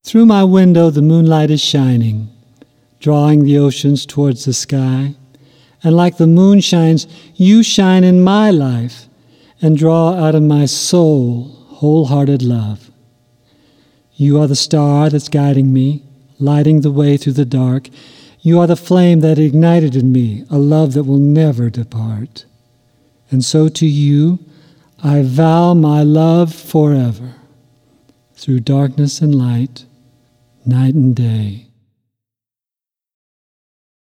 Through my window the moonlight is shining, drawing the oceans towards the sky. And like the moon shines, you shine in my life and draw out of my soul wholehearted love. You are the star that's guiding me, lighting the way through the dark. You are the flame that ignited in me a love that will never depart. And so to you I vow my love forever, through darkness and light, night and day.